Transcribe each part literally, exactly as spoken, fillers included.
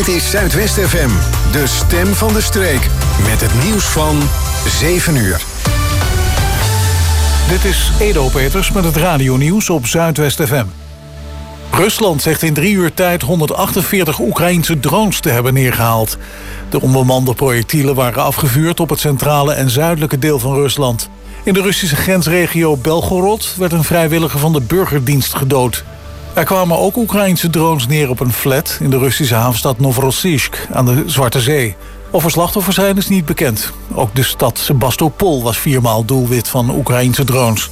Dit is Zuidwest F M, de stem van de streek. Met het nieuws van zeven uur. Dit is Edo Peters met het radionieuws op Zuidwest F M. Rusland zegt in drie uur tijd honderdachtenveertig Oekraïense drones te hebben neergehaald. De onbemande projectielen waren afgevuurd op het centrale en zuidelijke deel van Rusland. In de Russische grensregio Belgorod werd een vrijwilliger van de burgerdienst gedood. Er kwamen ook Oekraïense drones neer op een flat in de Russische havenstad Novorossiysk aan de Zwarte Zee. Of er slachtoffers zijn is niet bekend. Ook de stad Sebastopol was viermaal doelwit van Oekraïense drones.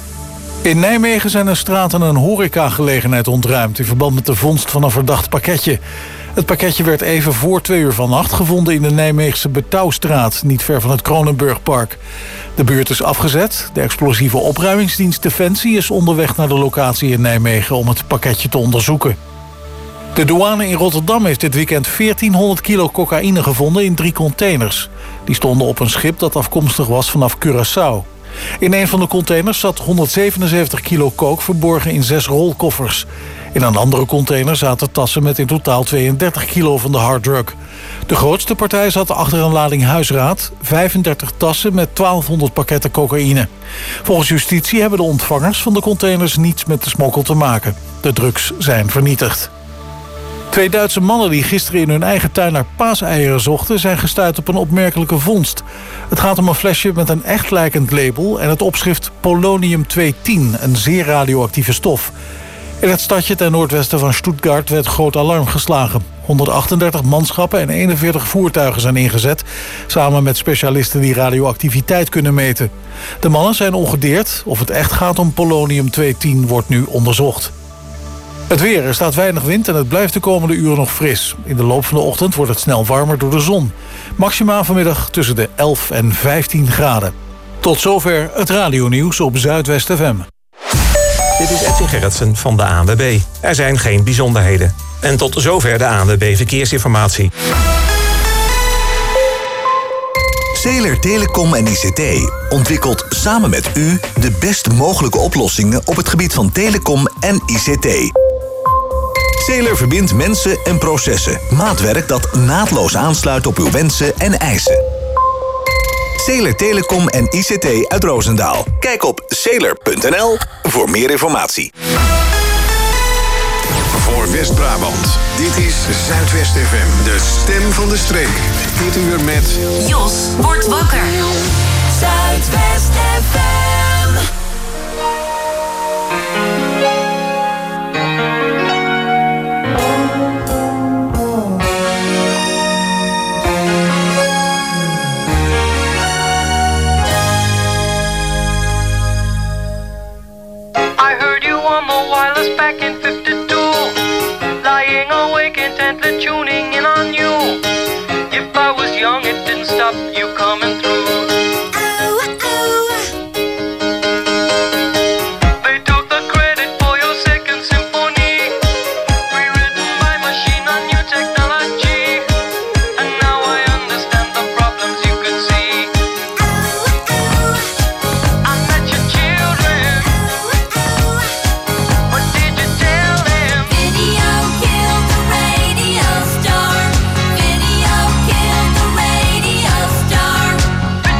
In Nijmegen zijn een straat en een horecagelegenheid ontruimd in verband met de vondst van een verdacht pakketje. Het pakketje werd even voor twee uur vannacht gevonden in de Nijmeegse Betouwstraat, niet ver van het Kronenburgpark. De buurt is afgezet. De explosieve opruimingsdienst Defensie is onderweg naar de locatie in Nijmegen om het pakketje te onderzoeken. De douane in Rotterdam heeft dit weekend veertienhonderd kilo cocaïne gevonden in drie containers. Die stonden op een schip dat afkomstig was vanaf Curaçao. In een van de containers zat honderdzevenenzeventig kilo coke verborgen in zes rolkoffers. In een andere container zaten tassen met in totaal tweeëndertig kilo van de harddrug. De grootste partij zat achter een lading huisraad, vijfendertig tassen met twaalfhonderd pakketten cocaïne. Volgens justitie hebben de ontvangers van de containers niets met de smokkel te maken. De drugs zijn vernietigd. Twee Duitse mannen die gisteren in hun eigen tuin naar paaseieren zochten, zijn gestuit op een opmerkelijke vondst. Het gaat om een flesje met een echt lijkend label en het opschrift polonium tweehonderdtien, een zeer radioactieve stof. In het stadje ten noordwesten van Stuttgart werd groot alarm geslagen. honderdachtendertig manschappen en eenenveertig voertuigen zijn ingezet, samen met specialisten die radioactiviteit kunnen meten. De mannen zijn ongedeerd. Of het echt gaat om polonium tweehonderdtien wordt nu onderzocht. Het weer, er staat weinig wind en het blijft de komende uren nog fris. In de loop van de ochtend wordt het snel warmer door de zon. Maximaal vanmiddag tussen de elf en vijftien graden. Tot zover het radionieuws op Zuidwest F M. Dit is Edwin Gerritsen van de A N W B. Er zijn geen bijzonderheden. En tot zover de A N W B Verkeersinformatie. Zeeler Telecom en I C T ontwikkelt samen met u de best mogelijke oplossingen op het gebied van telecom en I C T. Zeeler verbindt mensen en processen. Maatwerk dat naadloos aansluit op uw wensen en eisen. Zeeler Telecom en I C T uit Roosendaal. Kijk op zeeler punt n l voor meer informatie. Voor West-Brabant, dit is Zuidwest F M, de stem van de streek. Dit uur met Jos wordt wakker. Zuidwest F M. Back in fifty-two, lying awake intently tuning in on you. If I was young, it didn't stop you coming through. They took the credit for your second symphony, rewritten by machine on new technology. And now I understand the problems you could see. I met your children. What did you tell them? Video killed the radio star. Video killed the radio star.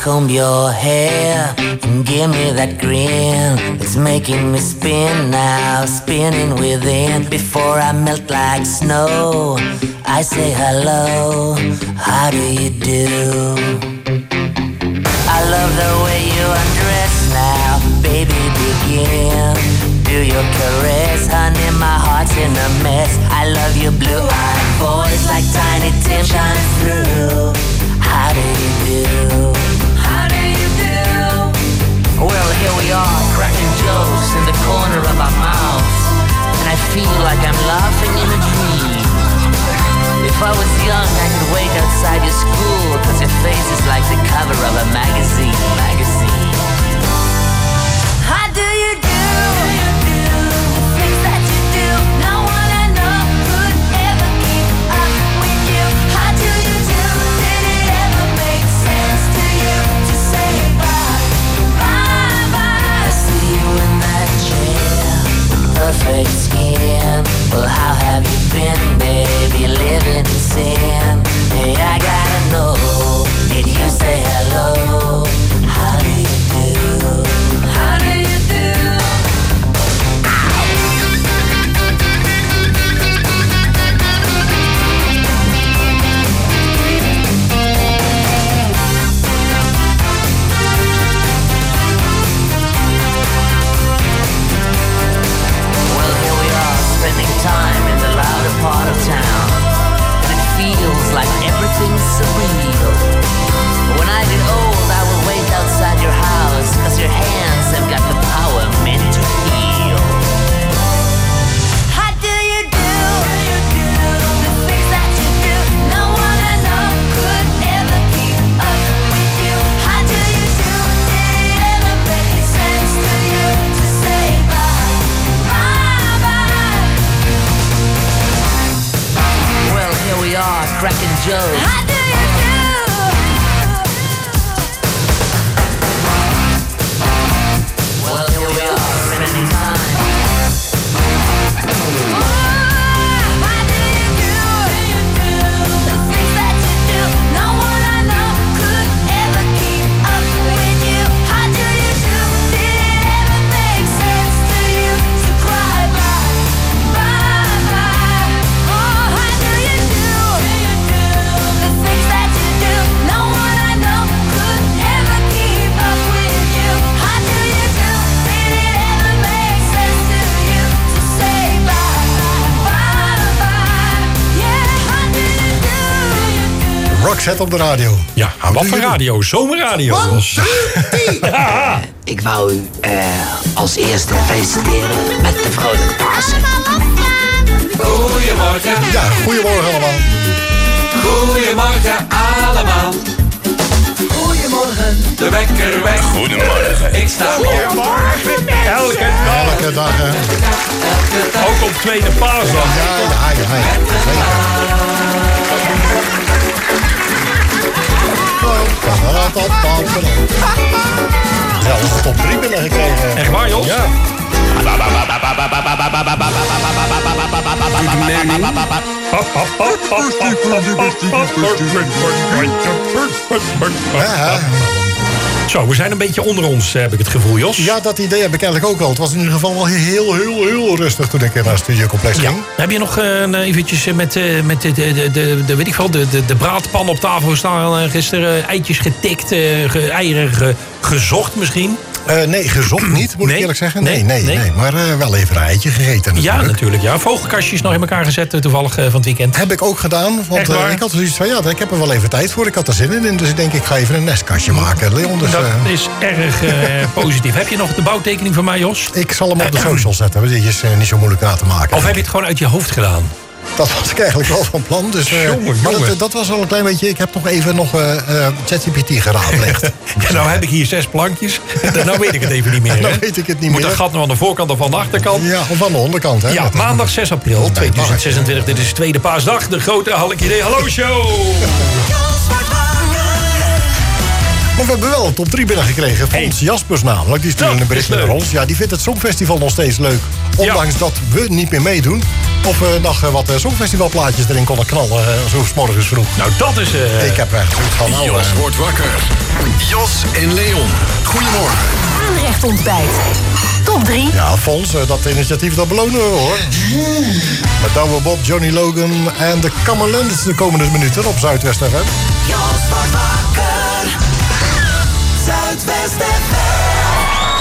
comb your hair and give me that grin. It's making me spin now, spinning within. Before I melt like snow, I say hello, how do you do? I love the way you undress now, baby, begin. Do your caress, honey, my heart's in a mess. I love your blue-eyed voice like Tiny Tim shines through. How do you do? How do you do? Well, here we are, cracking jokes in the corner of our mouths, and I feel like I'm laughing in a dream. If I was young, I could wait outside your school, cause your face is like the cover of a magazine, magazine. How do you do? The things that you do, no one I know could ever keep up with you. How do you do? Did it ever make sense to you to say bye, bye, bye? I see you in that chair, perfect skin. Well, how have you been, baby, living in sin? Hey, I gotta know, did you say hello? How do you do? How do you do? Well, here we are, spending time in the louder part of town, and it feels like everything's surreal. When I get old, I will wait outside your house, cause your hands have got the power meant to heal. How do you do? The things that you do, no one I know could ever keep up with you. How do you do? Did it ever make sense to you to say bye, bye, bye? Well, here we are, cracking jokes. How do you do? Well, here we are, spending time. Oh, how do you do? The things that you do, no one I know could ever keep up with you. How do you do? Did it ever make sense to you to cry bye, bye, bye? Oh, how do you do? The things that you do, no one I know could ever keep up with you. How do you do? Did it ever make sense to you to say bye, bye, bye? Yeah, how do you do? Roxette op de radio. Ja, wat voor radio? Zomerradio. Ja. Ik wou u eh, als eerste feliciteren met de vrolijke Pasen. Goedemorgen. Ja, goedemorgen allemaal. Goedemorgen allemaal. Goedemorgen. De wekker weg. Goedemorgen. Ik sta op. Elke dag. Elke dag, hè. Elke dag. Ook op tweede paasdag. Ja, ja, ja, ja. Zelfs een top drie binnengekregen. Echt waar, Jos? Ja. Ja. Zo, we zijn een beetje onder ons, heb ik het gevoel, Jos. Ja, dat idee heb ik eigenlijk ook al. Het was in ieder geval wel heel, heel, heel rustig toen ik naar het studiocomplex ging. Ja. Heb je nog uh, eventjes met, uh, met de, de, de, de, weet ik veel, de, de, de braadpan op tafel staan? Uh, gisteren eitjes getikt, uh, ge, eieren ge, gezocht misschien? Uh, nee, gezocht niet, moet nee? ik eerlijk zeggen. Nee, nee, nee, nee. nee. Maar uh, wel even een eitje gegeten natuurlijk. Ja, natuurlijk. Ja. Vogelkastjes nog in elkaar gezet toevallig uh, van het weekend. Heb ik ook gedaan. Want uh, ik had zoiets van, ja, ik heb er wel even tijd voor. Ik had er zin in. Dus ik denk, ik ga even een nestkastje maken. Leon, dus, dat uh, is erg uh, positief. Heb je nog de bouwtekening van mij, Jos? Ik zal hem op de social zetten. Dat is uh, niet zo moeilijk na te maken. Of heb je het gewoon uit je hoofd gedaan? Dat was ik eigenlijk wel van plan. Dus, uh, jongen, maar jongen. dat, dat was al een klein beetje... Ik heb nog even nog uh, uh, ChatGPT geraadpleegd. Ja, nou heb ik hier zes plankjes. Nou weet ik het even niet meer. Nou hè? weet ik het niet Moet meer. dat gat nou aan de voorkant of aan de achterkant? Ja, of aan de onderkant. Hè? Ja, Dat maandag zes april tweeduizend zesentwintig. Dit is de tweede paasdag. De grote Halk Idee Hallo Show. Maar we hebben wel een top drie binnengekregen. Fons Jaspers namelijk, die stuurde Ja, een bericht is naar leuk. ons. Ja, die vindt het Songfestival nog steeds leuk. Ondanks dat we niet meer meedoen. Of we nog eh, wat eh, Songfestivalplaatjes erin konden knallen, eh, zo 's morgens vroeg. Nou, dat is... eh, Ik heb echt zoiets van... Nou, Jos eh, wordt wakker. Jos en Leon. Goedemorgen. Aanrecht ontbijt. Top drie. ja, Fons, eh, dat initiatief dat belonen we hoor. Met Douwe Bob, Johnny Logan en de Camerlands de komende minuten op Zuidwest F M. Jos wordt wakker. Zuidwest F M.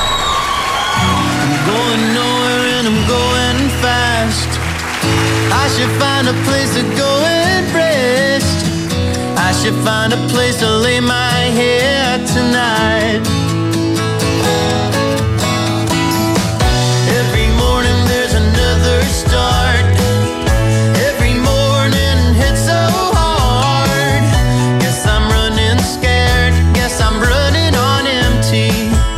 I'm going nowhere and I'm going fast. I should find a place to go and rest. I should find a place to lay my head tonight. Every morning there's another start. Every morning hits so hard. Guess I'm running scared. Guess I'm running on empty.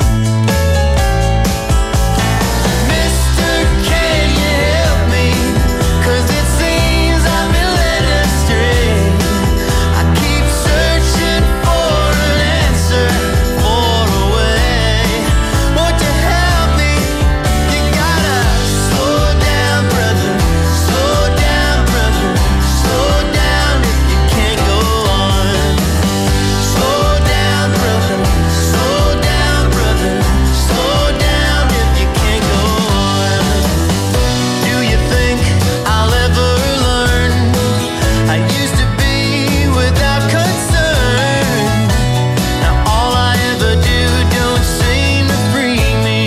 Mister, can you help me? 'Cause it seems I've been led astray. I keep searching for an answer, for a way. Won't you help me? You gotta slow down, brother. Slow down, brother. Slow down if you can't go on. Slow down, brother. Slow down, brother. Slow down if you can't go on. Do you think I'll ever learn? I used to be without concern. Now all I ever do don't seem to free me.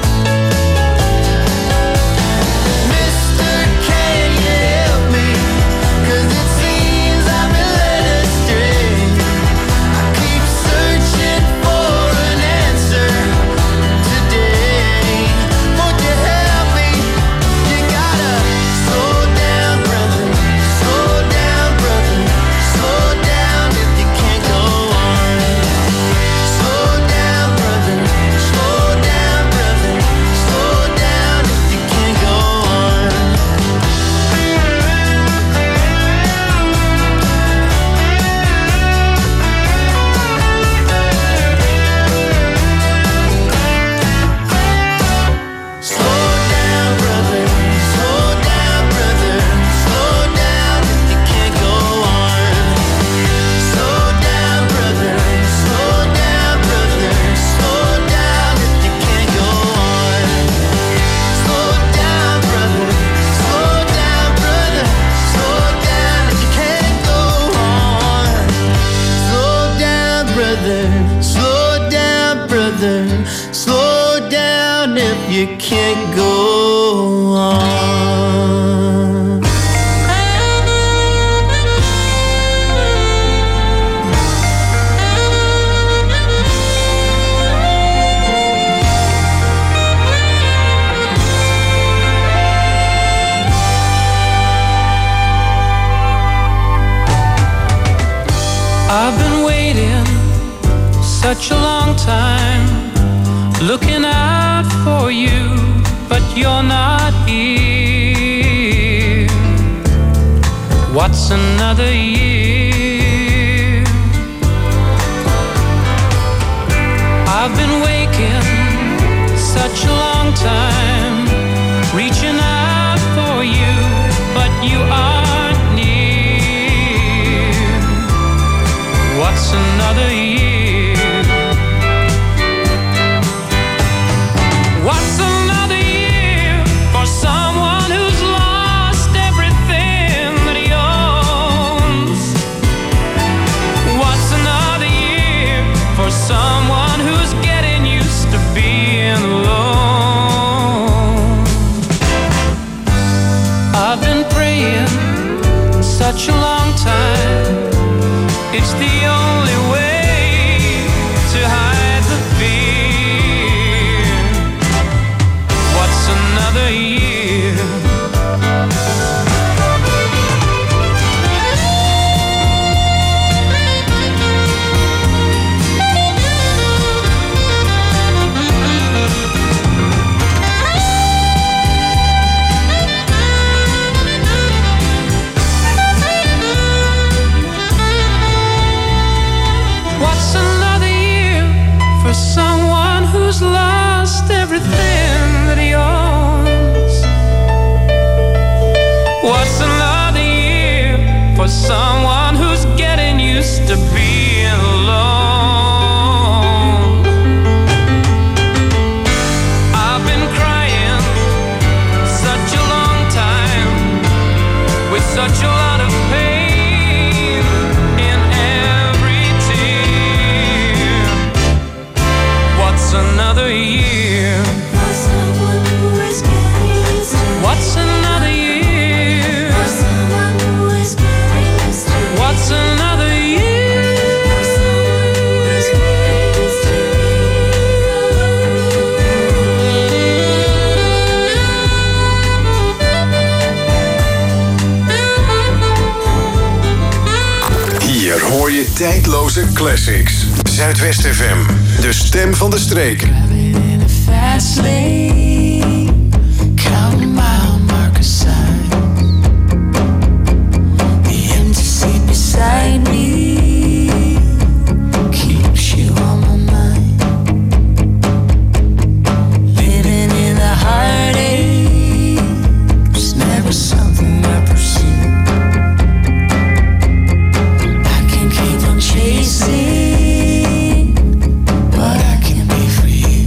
Mister, can you help me? 'Cause it seems I've been led astray. I keep searching for an answer today. Won't you help me? You gotta slow down, brother. Slow down, brother. Slow down if you can't go on. Slow down, brother. Slow down, brother. Slow down if you can't go on. Slow down, brother. Slow down, brother. Slow down if you can't go on. Slow down, brother. Slow down, brother. Slow down if you can't go on. Slow down, brother. Slow down, brother. Slow down if you can't go on. Slow down, brother. Slow down, brother. Slow down if you can't go on. I've been waiting such a long time, looking out for you, but you're not here. What's another year? I've been waking such a long time, reaching out for you, but you aren't near. What's another year? What's another year for someone who's lost everything that he owns? What's another year for someone who's getting used to being alone? who's lost everything that he owns. What's another year for someone who's getting used to being alone? I've been crying such a long time with such a lot of pain in every tear. What's another year? What's another year? What's another Hier hoor je tijdloze classics. Zuidwest F M, de stem van de streek. Fast lane, counting mile marker signs. The empty seat beside me keeps you on my mind. Living in a heartache was never something I pursued. I can keep on chasing what I can be for you.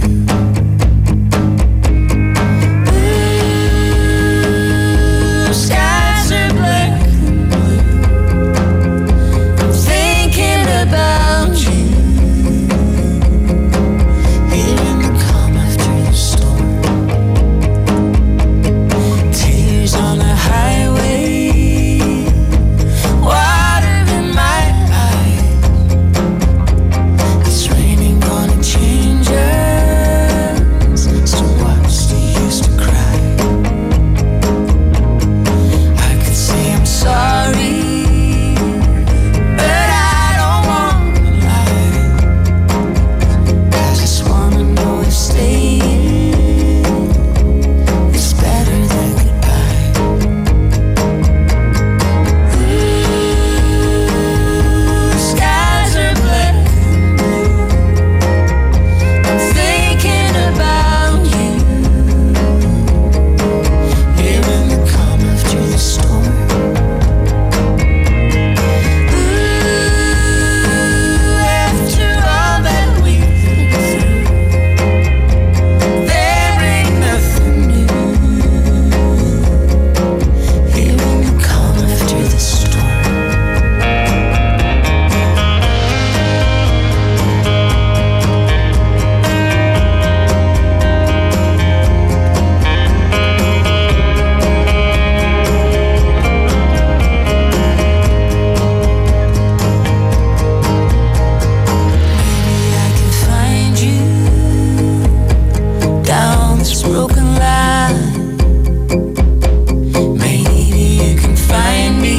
Skies are black and blue. I'm thinking about you. Hearing the calm after the storm. Tears on the highway. Water in my eyes. It's raining, gonna change us. So what's the use to cry? I could say I'm sorry, but I don't wanna lie. I just wanna know if staying is better than goodbye. Ooh, skies are black and blue. I'm thinking about you. Hearing the calm after the storm. Ooh, after all that we've been through, there ain't nothing new. Hearing the calm after the storm. Maybe I can find you down this broken line. Maybe you can find me.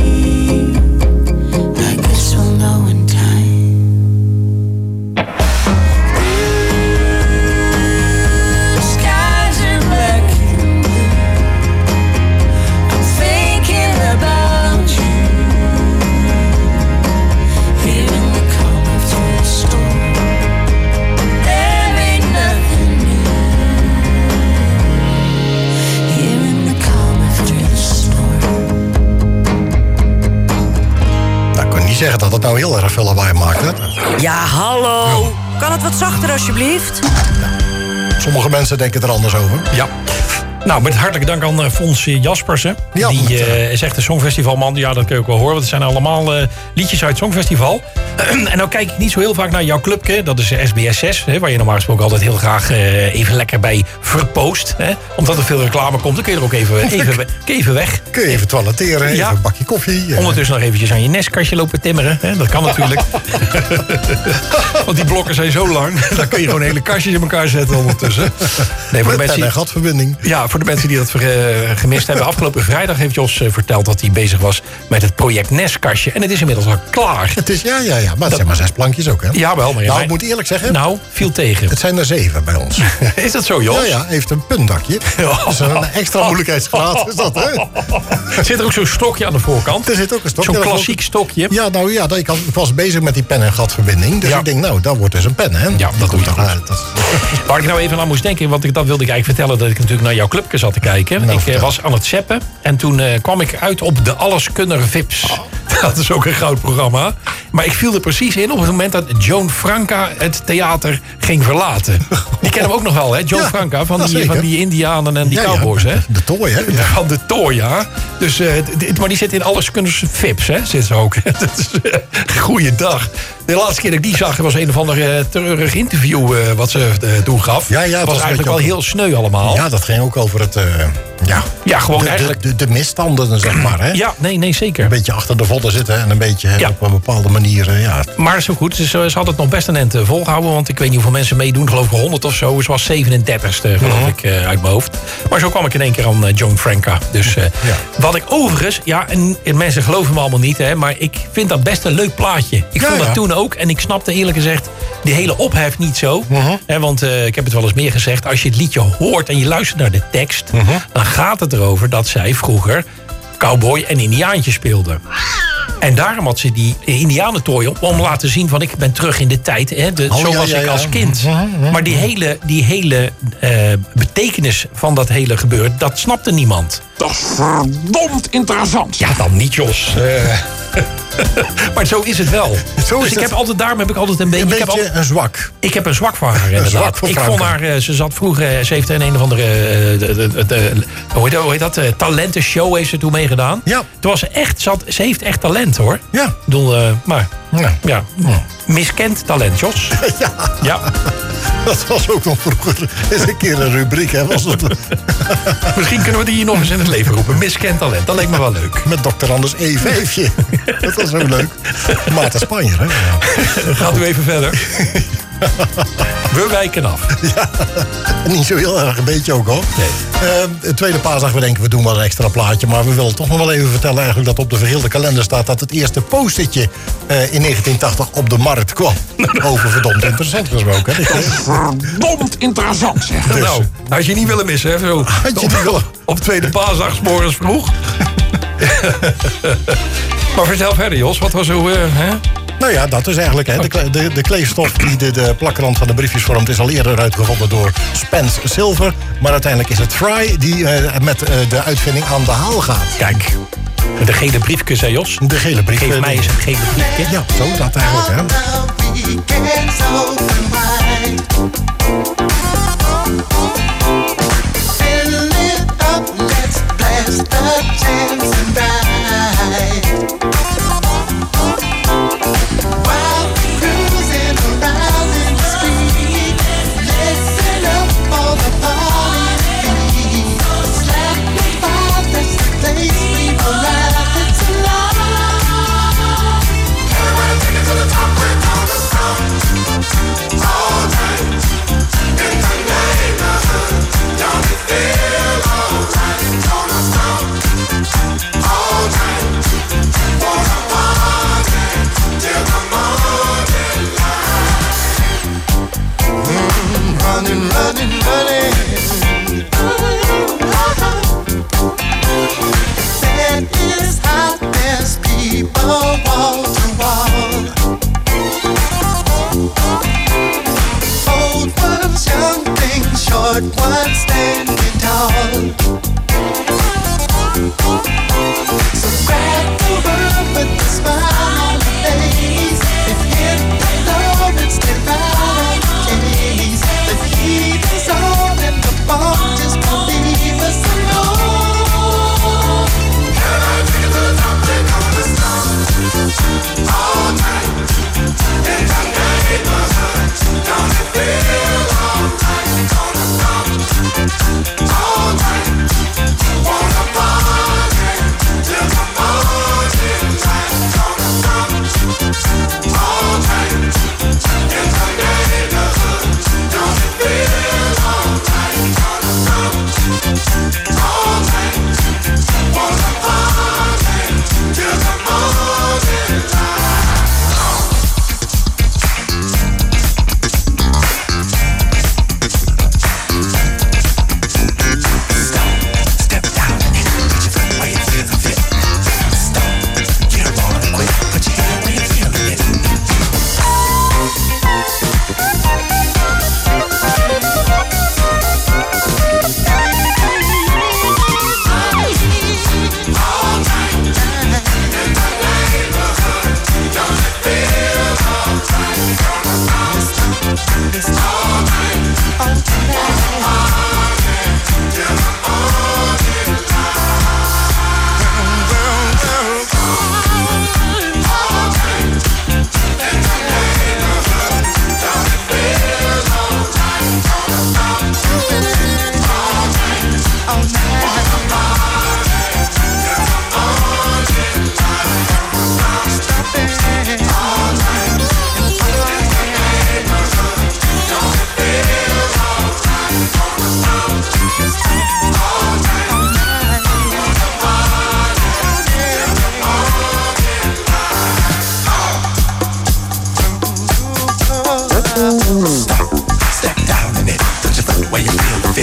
I guess we'll know in time. Ooh, skies are black and blue. I'm thinking about you. Hearing the calm after the storm. There ain't nothing new. Hearing the calm after the storm. Nou, ik kan niet zeggen dat het nou heel erg veel lawaai maakt, hè? Ja, hallo. Kan het wat zachter alsjeblieft? Sommige mensen denken er anders over. Ja. Nou, met hartelijk dank aan uh, Fons Jaspersen. Ja, die met, uh, uh, is echt een songfestivalman. Ja, dat kun je ook wel horen. Want het zijn allemaal uh, liedjes uit het Songfestival. En nou kijk ik niet zo heel vaak naar jouw clubje. Dat is uh, S B S zes. Hè, waar je normaal gesproken altijd heel graag uh, even lekker bij verpoost. Hè, omdat er veel reclame komt. Dan kun je er ook even, even, kun je even weg. Kun je even toiletteren, even Ja. een bakje koffie. uh. Ondertussen nog eventjes aan je nestkastje lopen timmeren. Hè? Dat kan natuurlijk. Want die blokken zijn zo lang. Dan kun je gewoon hele kastjes in elkaar zetten ondertussen. Nee, voor de Met mensen, pen- en gatverbinding. ja, voor de mensen die dat ver- eh, gemist hebben. Afgelopen vrijdag heeft Jos eh, verteld dat hij bezig was met het project Nestkastje. En het is inmiddels al klaar. Het is, ja, ja, ja. Maar het zijn maar zes plankjes ook, hè? Ja, wel. Maar ja, Nou, mij- ik moet eerlijk zeggen, Nou, viel tegen. het zijn er zeven bij ons. Is dat zo, Jos? Ja, ja, heeft een puntdakje. Dat is een extra moeilijkheidsgraad, is dat, hè? Zit er ook zo'n stokje aan de voorkant? Er zit ook een stokje. Zo'n aan de klassiek stokje. Ja, nou ja, ik, had, ik was bezig met die pen- en gatverbinding. Dus Ja. ik denk, nou, dat wordt dus een pen, hè? Ja, dat doe je toch goed. uit. Dat is- Waar ik nou even aan moest denken, want ik, dat wilde ik eigenlijk vertellen... dat ik natuurlijk naar jouw clubje zat te kijken. Nou, ik eh, vertel. was aan het zappen en toen eh, kwam ik uit op de Alleskunner Vips. Oh. Dat is ook een goud programma. Maar ik viel er precies in op het moment dat Joan Franca het theater ging verlaten. Die kennen we ook nog wel, hè? Joan Ja, Franca, van, ja, die, zeker. van die Indianen en die Ja, ja, cowboys, hè? De tooi, hè? Ja. Van de tooi, ja. Dus, eh, d- maar die zit in Alleskunners Vips, hè? Zit ze ook. Dat is uh, goeiedag. De laatste keer dat ik die zag, was een of ander uh, treurig interview uh, wat ze uh, toen gaf. Ja, ja, het was, was een eigenlijk wel beetje heel sneu allemaal. Ja, dat ging ook over het... eh, ja, Ja, gewoon de, eigenlijk... de, de, de misstanden, zeg maar, hè? Ja, nee, nee, zeker. Een beetje achter de vodden zitten en een beetje hè, Ja. op een bepaalde manier... eh, ja. Maar zo goed, ze, ze had het nog best een end eh, volgehouden. Want ik weet niet hoeveel mensen meedoen, geloof ik honderd of zo. Ze was zevenendertigste, geloof Mhm. ik, uh, uit mijn hoofd. Maar zo kwam ik in één keer aan uh, Joan Franca. Dus uh, Ja. wat ik overigens... Ja, en, en mensen geloven me allemaal niet, hè. Maar ik vind dat best een leuk plaatje. Ik Ja, vond dat ja. toen ook. En ik snapte eerlijk gezegd die hele ophef niet zo. Mhm. Hè, want uh, ik heb het wel eens meer gezegd. Als je het liedje hoort en je luistert naar de tekst... Mhm. dan gaat het erover dat zij vroeger cowboy en indiaantje speelde. En daarom had ze die indianentooi op om laten zien van ik ben terug in de tijd. Hè, de, Oh, zo ja, was ja, ik ja. als kind. Mhm, mhm. Maar die hele, die hele eh, betekenis van dat hele gebeuren, dat snapte niemand. Dat is verdomd interessant. Ja, dan niet, Jos. Eh, maar zo is het wel. Zo dus is ik het. heb altijd, daarom heb ik altijd een beetje... Een ik, heb beetje al- een zwak. ik heb een zwak voor haar, inderdaad. zwak voor ik Franka. vond haar, eh, ze zat vroeger, eh, ze heeft een een of andere, eh, de, de, de, de- hoe heet dat, hoe heet dat eh, talentenshow heeft ze toen meegedaan. Ja. Toen was ze echt, ze, had, ze heeft echt talent, hoor. Ja. Ik bedoel, eh, maar, Ja. ja, miskend talent, Jos. Ja, Ja, dat was ook nog vroeger eens een keer een rubriek, hè? Was het, misschien kunnen we die hier nog eens in het leven roepen. Miskend talent, dat leek me wel leuk. met dokter Anders E vijfje. Dat was zo leuk. Maarten Spanjer, hè? Ja. Gaat u even verder. We wijken af. Niet zo heel erg, een beetje ook, hoor. Nee. Eh, de tweede paasdag, we denken we doen wel een extra plaatje. Maar we willen toch nog wel even vertellen eigenlijk dat op de vergeelde kalender staat... dat het eerste post-itje eh, in negentien tachtig op de markt kwam. Over verdomd interessant gesproken, hè? dit, hè? Verdomd interessant, zeg. Dus, Nou, had je niet willen missen, hè? Zo. Had je niet willen. Op tweede paasdag, 's morgens vroeg. Maar vertel verder, Jos. Wat was zo, eh, hè? Nou ja, dat is eigenlijk hè, de, kle- de, de kleefstof die de, de plakrand van de briefjes vormt... is al eerder uitgevonden door Spence Silver. Maar uiteindelijk is het Fry die eh, met eh, de uitvinding aan de haal gaat. Kijk, de gele briefjes, hè, Jos? De gele brief. Geef mij eens een gele briefje. Ja, zo dat eigenlijk, hè. Running, running, running. That is how there's people wall to wall. Old ones, young things, short ones, standing tall. So grab the world with a smile on your face. If hit the love and step out of the case. The heat is on and the bomb just won't leave us alone. Can I take it to the top? Take on the stop. All night in the neighborhood. Don't it feel alright? Gonna stop. All night. Wanna party till the morning light. Gonna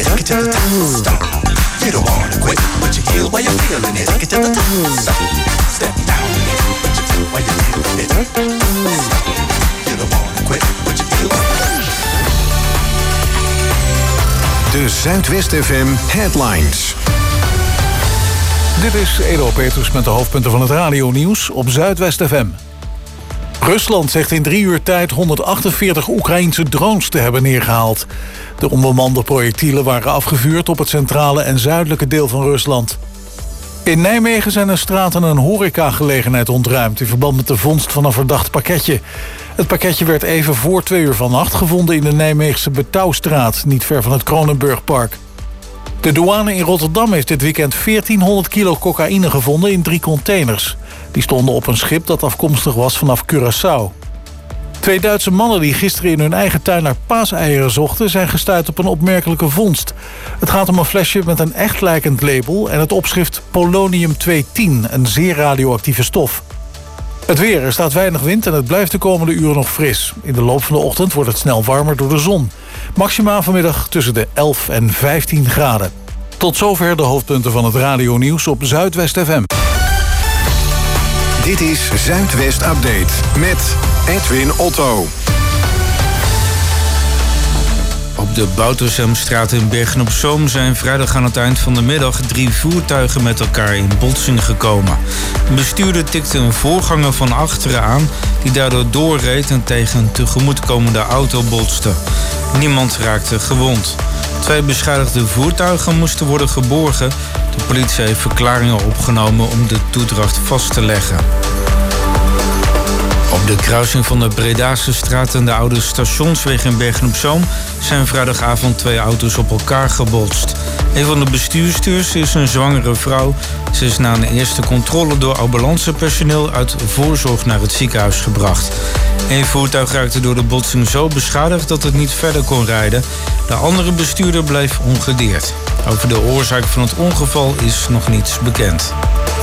it, take it to the top. Stop. You don't wanna quit, but you feel while you're feeling it. Take it to the top. Stop. Step down in it, but you feel while you're feeling it. Stop. You don't wanna quit, but you feel. De Zuidwest F M Headlines. Dit is Edo Petrus met de hoofdpunten van het radionieuws op Zuidwest F M. Rusland zegt in drie uur tijd honderdachtenveertig Oekraïense drones te hebben neergehaald. De onbemande projectielen waren afgevuurd op het centrale en zuidelijke deel van Rusland. In Nijmegen zijn een straat en een horecagelegenheid ontruimd in verband met de vondst van een verdacht pakketje. Het pakketje werd even voor twee uur vannacht gevonden in de Nijmeegse Betouwstraat, niet ver van het Kronenburgpark. De douane in Rotterdam heeft dit weekend veertienhonderd kilo cocaïne gevonden in drie containers. Die stonden op een schip dat afkomstig was vanaf Curaçao. Twee Duitse mannen die gisteren in hun eigen tuin naar paaseieren zochten, zijn gestuurd op een opmerkelijke vondst. Het gaat om een flesje met een echt lijkend label en het opschrift polonium tweehonderdtien, een zeer radioactieve stof. Het weer, er staat weinig wind en het blijft de komende uren nog fris. In de loop van de ochtend wordt het snel warmer door de zon. Maximaal vanmiddag tussen de elf en vijftien graden. Tot zover de hoofdpunten van het radionieuws op Zuidwest F M. Dit is Zuidwest Update met Edwin Otto. Op de Boutersemstraat in Bergen-op-Zoom zijn vrijdag aan het eind van de middag drie voertuigen met elkaar in botsing gekomen. Een bestuurder tikte een voorganger van achteren aan die daardoor doorreed en tegen een tegemoetkomende auto botste. Niemand raakte gewond. Twee beschadigde voertuigen moesten worden geborgen. De politie heeft verklaringen opgenomen om de toedracht vast te leggen. Op de kruising van de Bredase straat en de oude stationsweg in Bergen-op-Zoom zijn vrijdagavond twee auto's op elkaar gebotst. Een van de bestuursters is een zwangere vrouw. Ze is na een eerste controle door ambulancepersoneel uit voorzorg naar het ziekenhuis gebracht. Eén voertuig raakte door de botsing zo beschadigd dat het niet verder kon rijden. De andere bestuurder bleef ongedeerd. Over de oorzaak van het ongeval is nog niets bekend.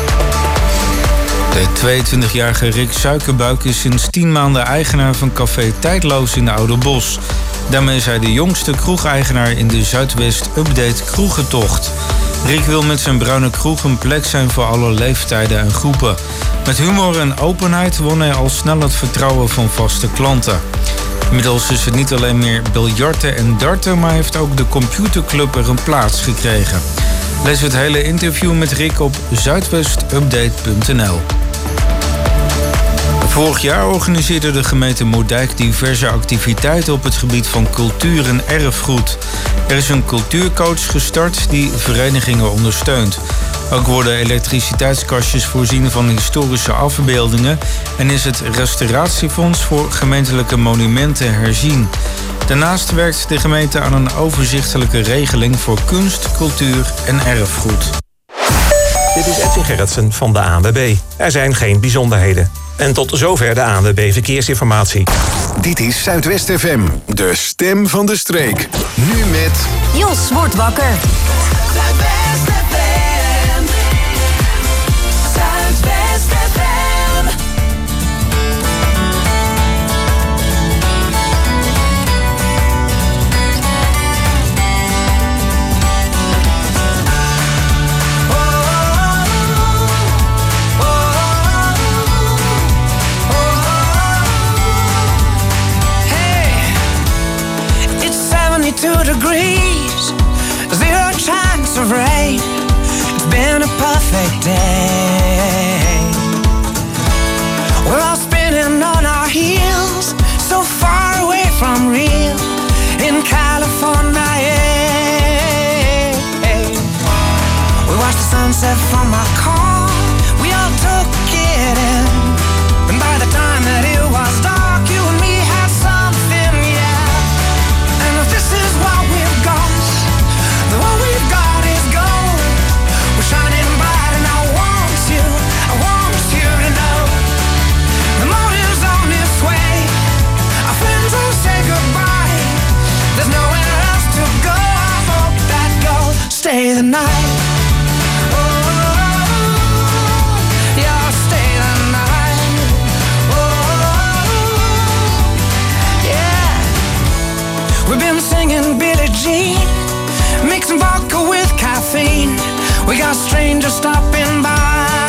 De tweeëntwintigjarige Rick Suikerbuik is sinds tien maanden eigenaar van café Tijdloos in de Oude Bos. Daarmee is hij de jongste kroegeigenaar in de Zuidwest Update Kroegentocht. Rick wil met zijn bruine kroeg een plek zijn voor alle leeftijden en groepen. Met humor en openheid won hij al snel het vertrouwen van vaste klanten. Inmiddels is het niet alleen meer biljarten en darten, maar heeft ook de computerclub er een plaats gekregen. Lees het hele interview met Rick op zuidwestupdate punt n l. Vorig jaar organiseerde de gemeente Moerdijk diverse activiteiten op het gebied van cultuur en erfgoed. Er is een cultuurcoach gestart die verenigingen ondersteunt. Ook worden elektriciteitskastjes voorzien van historische afbeeldingen en is het restauratiefonds voor gemeentelijke monumenten herzien. Daarnaast werkt de gemeente aan een overzichtelijke regeling voor kunst, cultuur en erfgoed. Dit is Edwin Gerritsen van de A N W B. Er zijn geen bijzonderheden. En tot zover de A N W B Verkeersinformatie. Dit is Zuidwest F M, de stem van de streek. Nu met... Jos wordt wakker. Zuidwest F M. Zuidwest F M. Two degrees, zero chance of rain. It's been a perfect day. We're all spinning on our heels, so far away from real in California. Yeah. We watched the sunset from our car. We all took it in, and by the time that it was dark, you and me had something, yeah. And if this is what we've got, then what we've got is gold. We're shining bright and I want you, I want you to know the motive's on its way. Our friends will say goodbye. There's nowhere else to go. I hope that you'll stay the night. We've been singing Billie Jean mixing vodka with caffeine. We got strangers stopping by.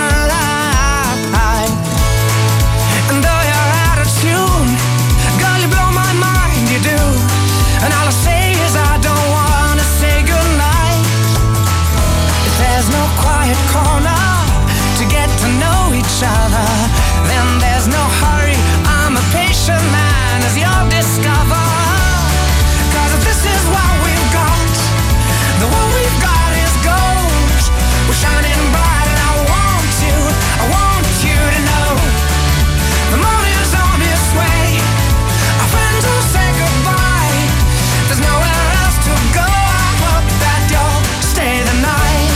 And though you're out of tune, girl, you blow my mind, you do. And all I say is I don't wanna say goodnight. If there's no quiet corner to get to know each other, then there's no hurry. I'm a patient man, as you'll discover. Cause if this is what we've got, the what we've got is gold. We're shining bright and I want you, I want you to know. The morning's on its way, our friends will say goodbye. There's nowhere else to go, I hope that you'll stay the night.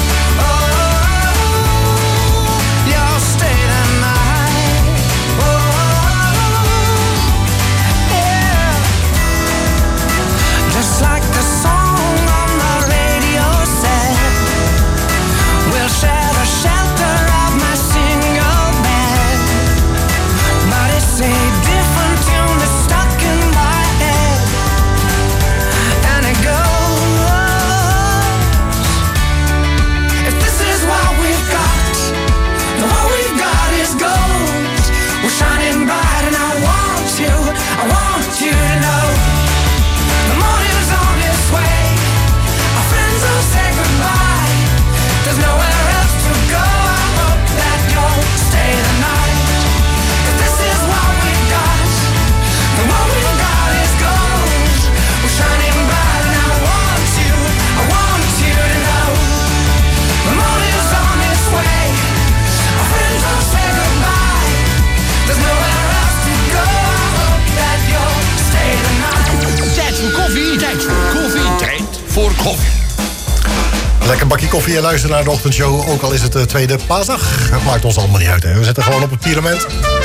Oh, you'll stay the night. Oh, yeah. Just like the song on the radio said, we'll share the shelter of my single bed. But it's a different tune that's stuck in my head. And it goes, if this is what we've got, then what we've got is gold. We're shining bright and I want you, I want you to know. The morning's on its way, our friends will say goodbye. There's nowhere else to go, I hope that you'll stay the night. If this is what we've got, then what we've got is gold. We're shining bright and I want you, I want you to know. The morning's on its way, our friends will say goodbye. There's nowhere else to go, I hope that you'll stay the night. Tijd voor koffie, tijd voor koffie, tijd voor koffie. Lekker bakje koffie en luisteren naar de ochtendshow. Ook al is het de tweede paasdag. Dat maakt ons allemaal niet uit. Hè. We zitten gewoon op het pyramid.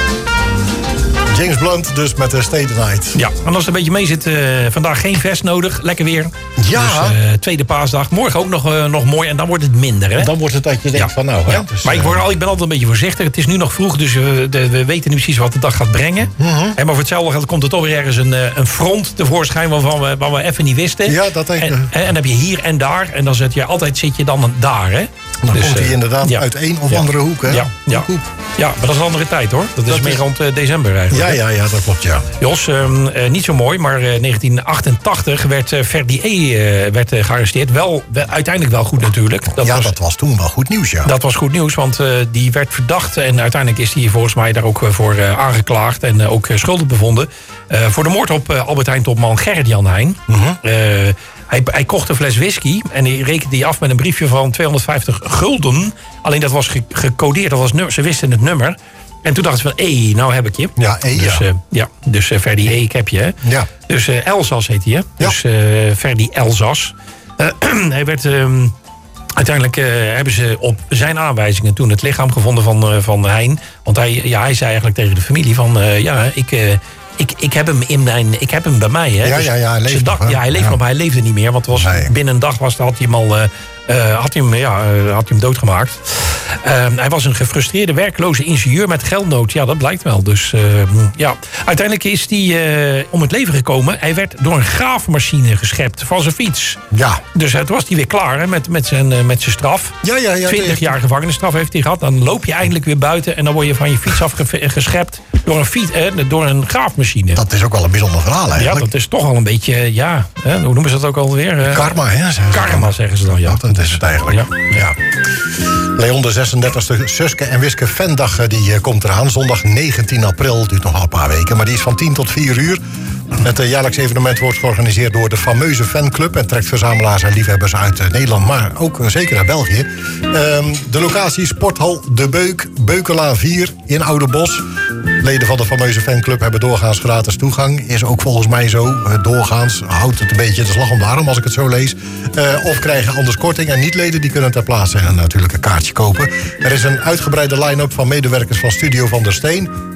James Blunt dus met de Stay the Night. Ja, en als het een beetje mee zit, uh, vandaag geen vest nodig. Lekker weer. Ja. Dus, uh, tweede paasdag. Morgen ook nog, uh, nog mooi en dan wordt het minder. Hè? Dan wordt het dat je denkt Ja. van nou. Hè, Ja. dus, Maar ik, word al, ik ben altijd een beetje voorzichtig. Het is nu nog vroeg, dus we, de, we weten niet precies wat de dag gaat brengen. Mhm. En maar voor hetzelfde geld komt er toch weer ergens een, uh, een front tevoorschijn waarvan we, waar we even niet wisten. Ja, dat denk ik. En, en dan heb je hier en daar. En dan zit je altijd zit je dan daar. Hè? Dan Dus, komt hij uh, inderdaad ja. uit één of Ja. andere hoek. Hè? Ja, ja. Hoek. ja, maar dat is een andere tijd hoor. Dat, Dat is meer is- rond uh, december eigenlijk. Ja, hè? ja, ja, dat klopt, ja. Jos, um, uh, niet zo mooi, maar uh, negentien achtentachtig werd uh, Ferdi E. Uh, werd, uh, gearresteerd. Wel, wel, uiteindelijk wel goed natuurlijk. Dat ja, was, dat was toen wel goed nieuws, ja. dat was goed nieuws, want uh, die werd verdacht. En uiteindelijk is hij volgens mij daar ook uh, voor uh, aangeklaagd. En uh, ook uh, schuldig bevonden. Uh, voor de moord op uh, Albert Heijn-topman Gerrit-Jan Heijn. Mhm. Uh, hij, hij kocht een fles whisky en hij rekende die af met een briefje van tweehonderdvijftig gulden. Alleen dat was ge- gecodeerd, dat was nummer, ze wisten het nummer. En toen dachten ze van, hé, nou heb ik je. Ja, hé, dus, ja. uh, ja, dus uh, Ferdi E, ik heb je. Hè? Ja. Dus uh, Elzas heet hij, hè? Ja. Dus uh, Ferdi Elzas. Uh, hij werd... Um, uiteindelijk uh, hebben ze op zijn aanwijzingen toen het lichaam gevonden van, uh, van Heijn. Want hij, ja, hij zei eigenlijk tegen de familie van... Uh, ja, ik... Uh, Ik, ik, heb hem in mijn, ik heb hem bij mij. Hè. Ja, Dus ja, ja, hij leeft zijn dag- nog, hè? ja, hij leeft Ja. nog, maar hij leefde niet meer. Want het was Nee. binnen een dag was, had hij hem al uh, uh, had hij hem, ja, uh, had hij hem doodgemaakt. Uh, hij was een gefrustreerde, werkloze ingenieur met geldnood. Ja, dat blijkt wel. Dus uh, ja, uiteindelijk is hij uh, om het leven gekomen. Hij werd door een graafmachine geschept van zijn fiets. Ja. Dus uh, toen was hij weer klaar hè, met, met, zijn, uh, met zijn straf. Ja, ja, ja. twintig jaar gevangenisstraf heeft hij gehad. Dan loop je eindelijk weer buiten en dan word je van je fiets afgeschept door een, fiets, eh, door een graafmachine. Dat is ook wel een bijzonder verhaal Ja, eigenlijk. dat is toch al een beetje, ja, hè, hoe noemen ze dat ook alweer? Eh, Karma, hè? zeggen ze. Karma zeggen ze dan, ja. Dat is het eigenlijk. Ja. Ja. Leon, de zesendertigste Suske en Wiske Fandag eh, die eh, komt eraan. Zondag negentien april, duurt nog wel een paar weken. Maar die is van tien tot vier uur. Het uh, jaarlijks evenement wordt georganiseerd door de fameuze fanclub... en trekt verzamelaars en liefhebbers uit uh, Nederland, maar ook uh, zeker uit België. Um, de locatie Sporthal De Beuk, Beukela vier in Oudenbosch. Leden van de fameuze fanclub hebben doorgaans gratis toegang. Is ook volgens mij zo. Uh, doorgaans houdt het een beetje de slag om de arm als ik het zo lees. Uh, of krijgen anders korting. En niet-leden die kunnen ter plaatse en natuurlijk een kaartje kopen. Er is een uitgebreide line-up van medewerkers van Studio van der Steen...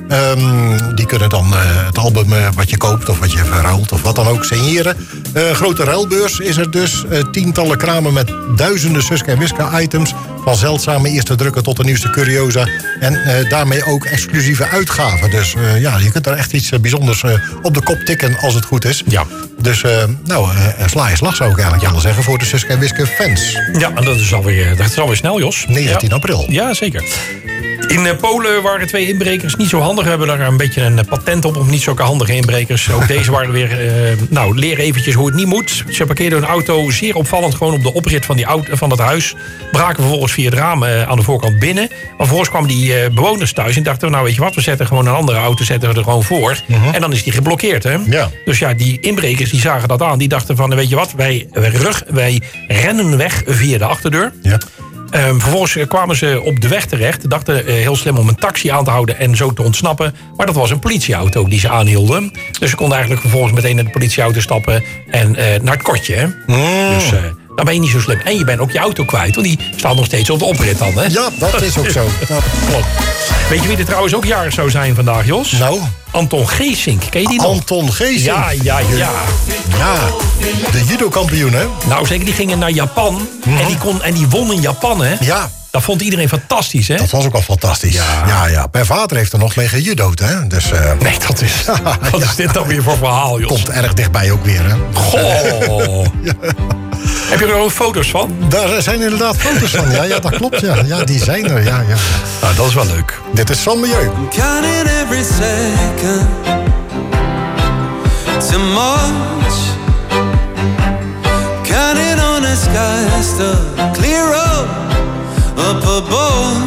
Um, die kunnen dan uh, het album uh, wat je koopt of wat je verruilt of wat dan ook signeren. Uh, grote ruilbeurs is er dus. Uh, tientallen kramen met duizenden Suske en Wiske items. Van zeldzame eerste drukken tot de nieuwste curiosa. En uh, daarmee ook exclusieve uitgaven. Dus uh, ja, je kunt er echt iets uh, bijzonders uh, op de kop tikken als het goed is. Ja. Dus uh, nou, uh, sla je slag zou ik eigenlijk willen zeggen voor de Suske en Wiske fans. Ja, en dat is alweer, dat is alweer snel, Jos. negentien april. Ja, zeker. In uh, Polen waren twee inbrekers niet zo handig. We hebben daar een beetje een patent op, of niet zulke handige inbrekers. Ook deze waren weer, uh, nou, leer eventjes hoe het niet moet. Ze parkeerden hun auto zeer opvallend gewoon op de oprit van, die auto, van het huis. Braken vervolgens via het raam uh, aan de voorkant binnen. Maar vervolgens kwamen die uh, bewoners thuis en dachten, nou weet je wat, we zetten gewoon een andere auto zetten we er gewoon voor. Uh-huh. En dan is die geblokkeerd, hè? Ja. Dus ja, die inbrekers die zagen dat aan. Die dachten van, weet je wat, wij, wij, rug, wij rennen weg via de achterdeur. Ja. Um, vervolgens kwamen ze op de weg terecht. Dachten uh, heel slim om een taxi aan te houden en zo te ontsnappen. Maar dat was een politieauto die ze aanhielden. Dus ze konden eigenlijk vervolgens meteen naar de politieauto stappen en uh, naar het kotje. Hè? Mm. Dus uh, dan ben je niet zo slim. En je bent ook je auto kwijt, want die staat nog steeds op de oprit dan. Hè? Ja, dat is ook zo. Dat klopt. Weet je wie er trouwens ook jarig zou zijn vandaag, Jos? Nou? Anton Geesink. Ken je die nog? Anton Geesink? Ja, ja, ja. Ja, de judo-kampioen, hè? Nou, zeker, die gingen naar Japan. Mm-hmm. En, die kon, en die won in Japan, hè? Ja. Dat vond iedereen fantastisch, hè? Dat was ook al fantastisch. Ja, ja. ja. Mijn vader heeft er nog mee gejudo'd, hè? Dus, uh... nee, dat is... Wat is dit dan weer voor verhaal, Jos? Komt erg dichtbij ook weer, hè? Goh! Ja. Heb je er ook foto's van? Daar zijn inderdaad foto's van, ja, ja dat klopt, ja. Ja, die zijn er, ja, ja. Nou, dat is wel leuk. Dit is van Milieu. Counting every second too much. Counting on the skies to clear up up above.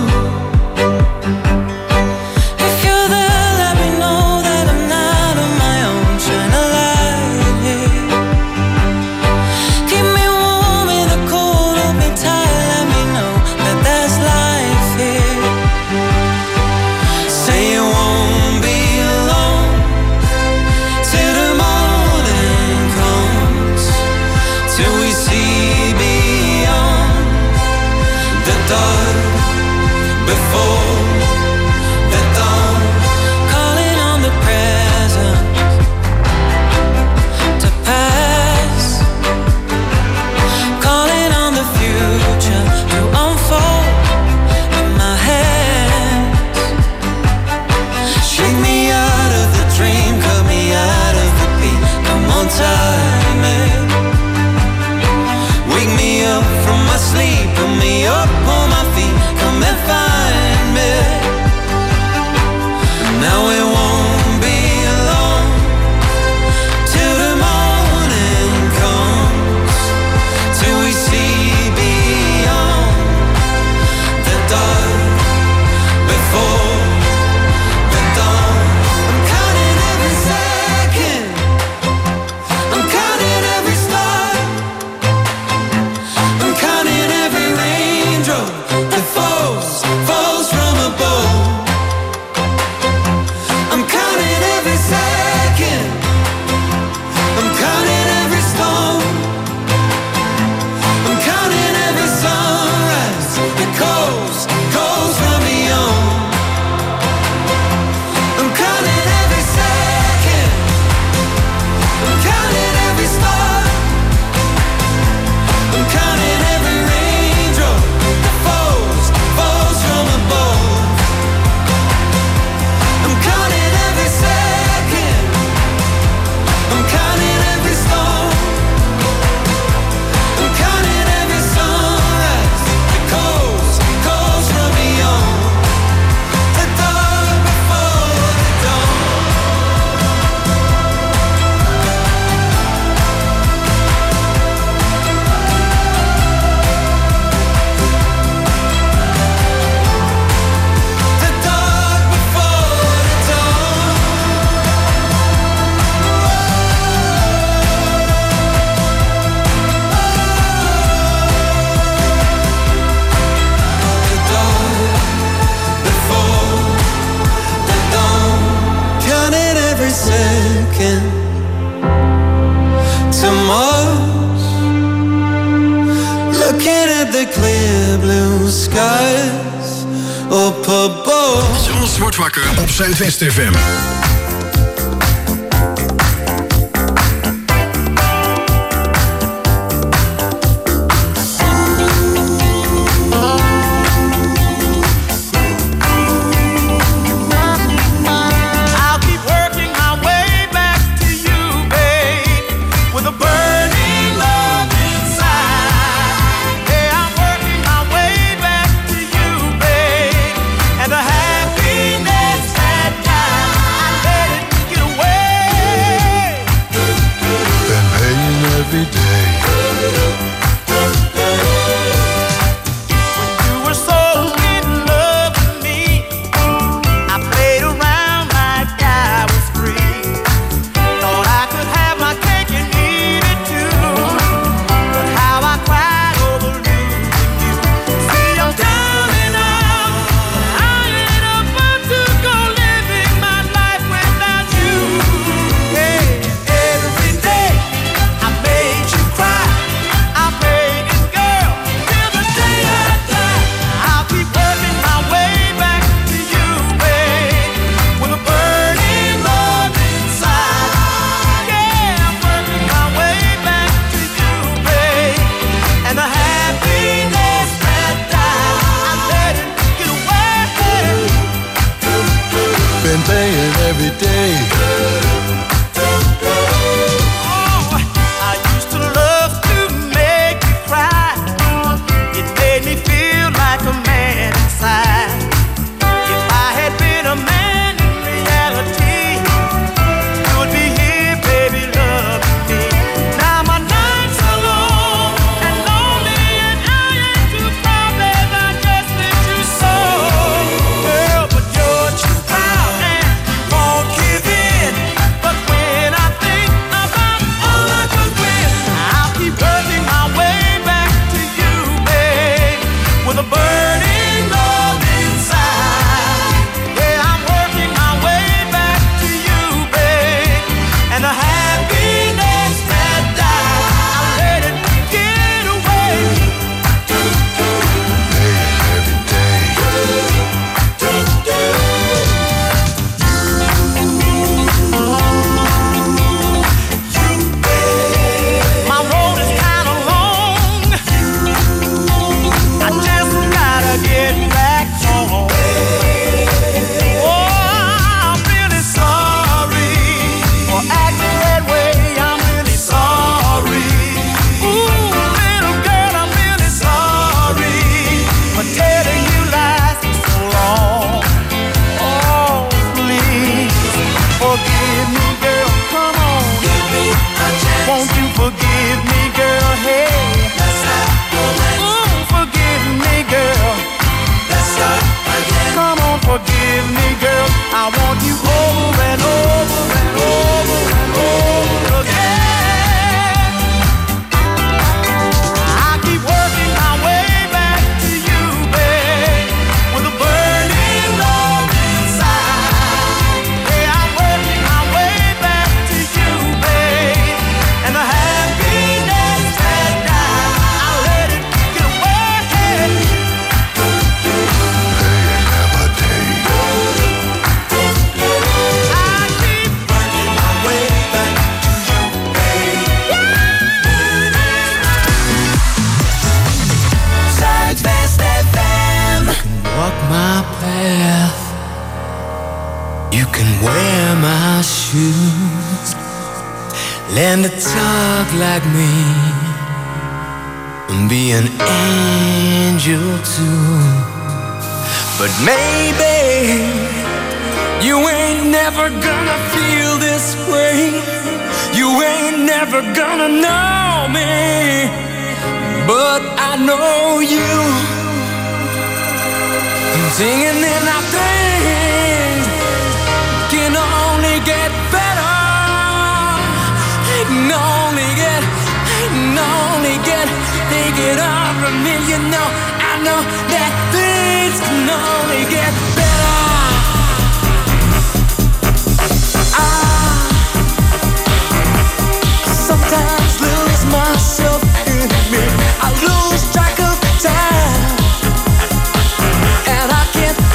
If you're there, let me know that I'm not on my own. Shine a light here. Keep me warm in the cold, hold me tight. Let me know that there's life here. Say you won't be alone till the morning comes, till we see beyond the dark before the dawn. Calling on the present to pass. Calling on the future to unfold in my hands. Shake me out of the dream, cut me out of the beat. Come on, time it. Wake me up from my sleep, put me up on my feet. Come and find me. Now it won't be alone till the morning comes, till we see beyond the dark before the dawn. I'm counting every second, I'm counting every star, I'm counting every raindrop that falls, falls from above. I'm counting every second, I'm counting every storm, I'm counting every sunrise that goes, goes from beyond. I'm counting every second, I'm counting every star, I'm counting every raindrop that falls, falls from above. I'm counting every second, I'm counting every storm, I'm counting every sunrise that goes, goes from beyond the dark before the dawn. The dark before the dawn. The dark before the dawn. Counting every second to Mars. Looking at the clear blue skies up above. Jos wordt wakker op Zuidwest F M. Learn to talk like me and be an angel too. But maybe you ain't never gonna feel this way. You ain't never gonna know me, but I know you. Singing in our things can only get better. It can only get, it can only get, take it all from me. You know, I know that things can only get better. I sometimes lose myself in me. I lose track of time, and I can't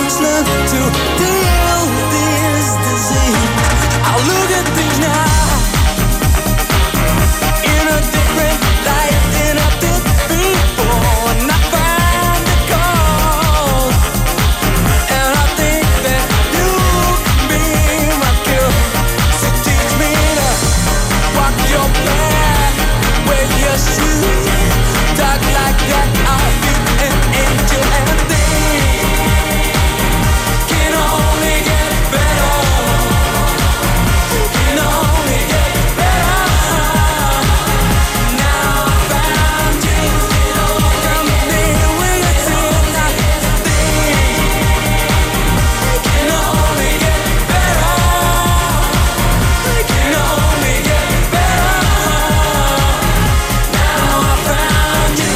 must learn to deal with this disease. I'll look at things now in a different light than I did before, and I find the cause. And I think that you can be my cure. So teach me to walk your path with your shoes. Talk like that, I'll be an angel, and things can only get better. Can only get better. Now I found you. Come near with it tonight. Things can only get better. Can only get better. Now I found you.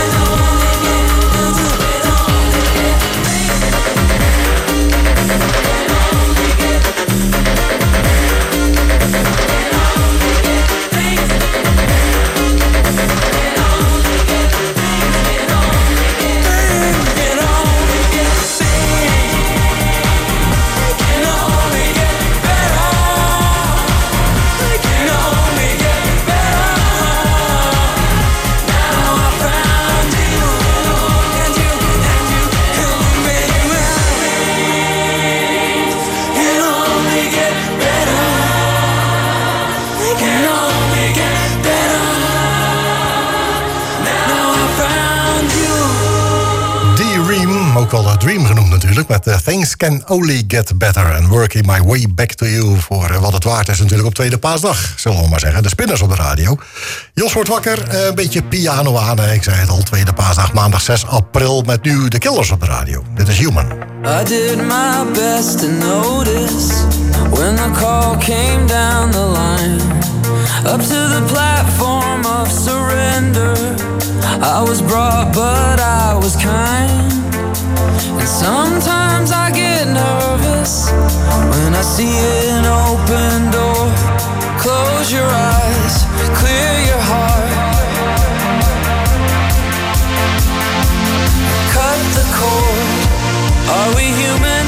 D-Ream, ook wel Dream genoemd natuurlijk, met uh, Things Can Only Get Better and Working My Way Back to You voor uh, wat het waard is natuurlijk op tweede paasdag, zullen we maar zeggen. De Spinners op de radio. Jos wordt wakker, uh, een beetje piano aan, uh, ik zei het al, tweede paasdag, maandag zes april, met nu de Killers op de radio. Dit is Human. I did my best to notice when the call came down the line, up to the platform of surrender. I was brought, but I was kind. And sometimes I get nervous when I see an open door. Close your eyes, clear your heart. Cut the cord. Are we human?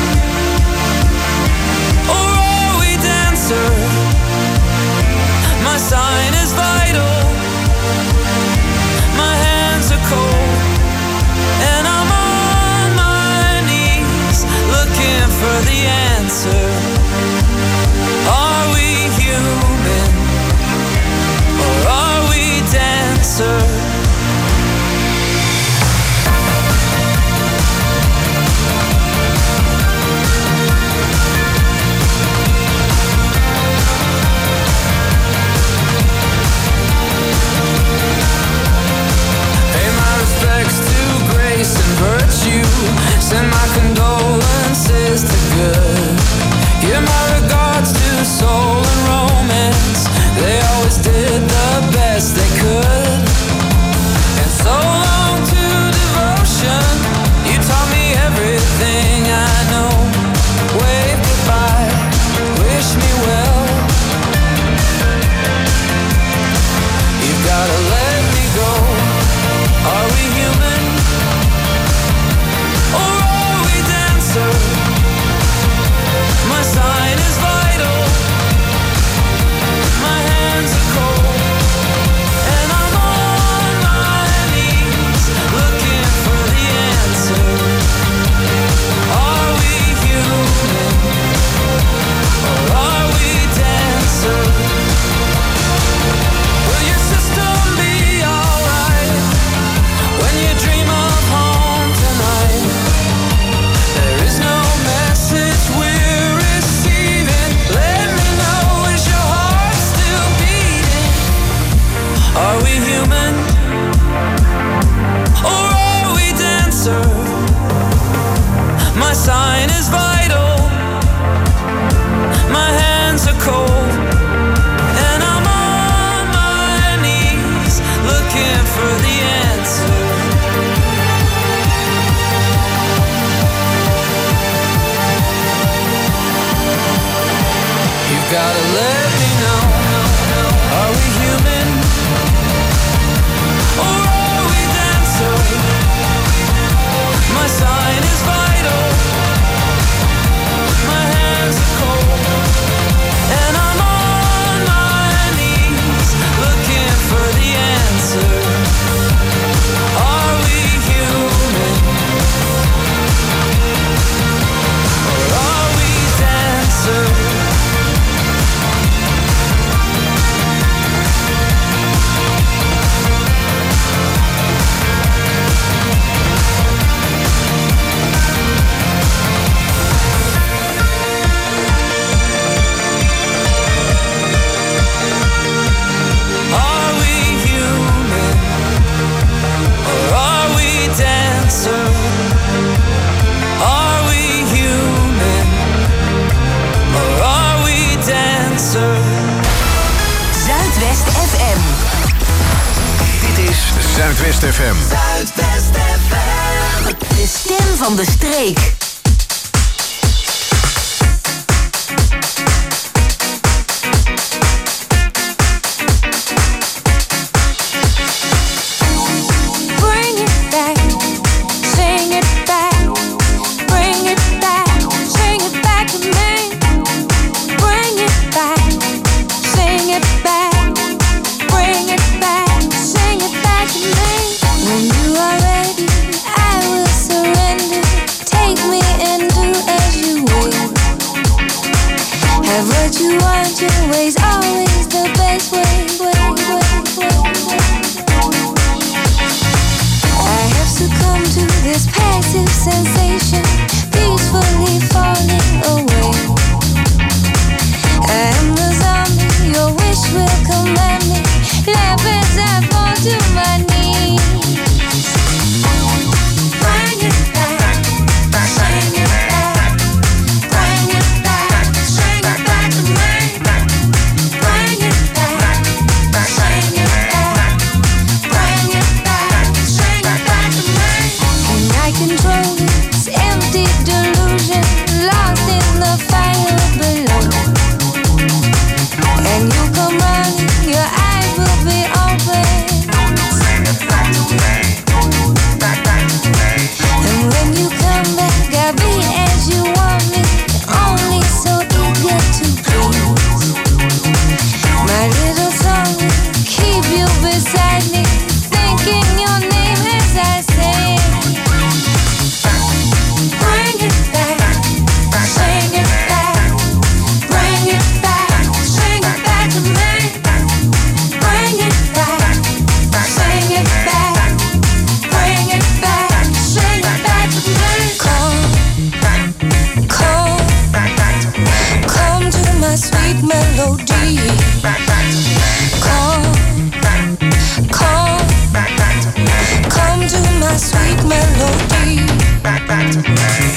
Or are we dancer? My sign is vital. My hands are cold, and I'm on my knees looking for the answer. Are we human, or are we dancer? And virtue, send my condolences to good. Give my regards to soul and romance. They always did the best they could. And so long to devotion. You taught me everything I know. Wave goodbye, wish me well. You've gotta let me go. Are we human? My sign is vital. My hands are cold, and I'm on my knees looking for the answer. Are we human, or are we dancer? Will your system be alright when you dream of home tonight? There is no message we're receiving. Let me know, is your heart still beating? Are we human, or are we dancer? My sign is vital. My hands are cold, and I'm on my knees looking for the answer. You've gotta let me know. Are we human, or are we dancer? My sign is vital. Zuidwest F M. Zuidwest F M. De stem van de streek. Bring it back, sing it back, bring it back, sing it back to me. Bring it back, sing it back, bring it back, sing it back to me. When you are ready, I will surrender. Take me and do as you will. Have what you want, your way's always the best way. way, way, way, way. I have succumbed to this passive sensation, peacefully falling away. I am the zombie, your wish will command me. Laugh as I fall to my knees. Bring it back, bring it back, bring it back, sing it back to me. Bring it back, sing it back, bring it back, sing it back to me. Can I control this empty delusion, lost in the fire below? And you come running, your eyes will be open. Sing it back to me, back, back to me. And when you come back, I'll be as you want me, only so eager to please. My little song will keep you beside me, thinking your name as I sing. Bring it back, sing it back, bring it back, sing it back to me. Bring it back, sing it back, bring it back, sing it back to me. Come, come, come to my sweet melody. Come, come, come to my sweet melody.